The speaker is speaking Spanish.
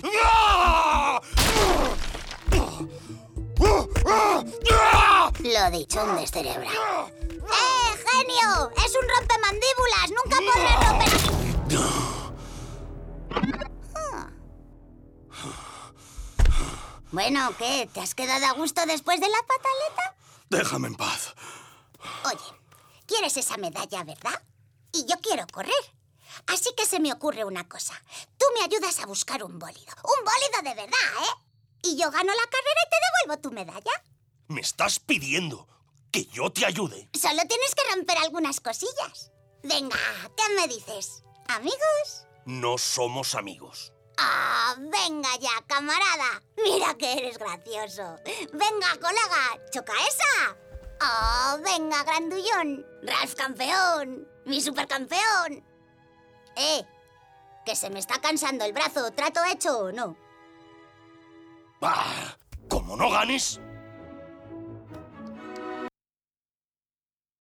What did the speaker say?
Lo dicho, un descerebrado. ¡Genio! ¡Es un rompemandíbulas! ¡Nunca podré romper... Bueno, ¿qué? ¿Te has quedado a gusto después de la pataleta? Déjame en paz. Oye, ¿quieres esa medalla, verdad? Y yo quiero correr. Así que se me ocurre una cosa. Tú me ayudas a buscar un bólido. Un bólido de verdad, ¿eh? Y yo gano la carrera y te devuelvo tu medalla. ¿Me estás pidiendo que yo te ayude? Solo tienes que romper algunas cosillas. Venga, ¿qué me dices? ¿Amigos? No somos amigos. ¡Ah, venga ya, camarada! Mira que eres gracioso. Venga, colega, choca esa. ¡Oh, venga, grandullón! ¡Ralph campeón! ¡Mi supercampeón! Que se me está cansando el brazo. ¿Trato hecho o no? ¡Bah! ¿Cómo no ganes?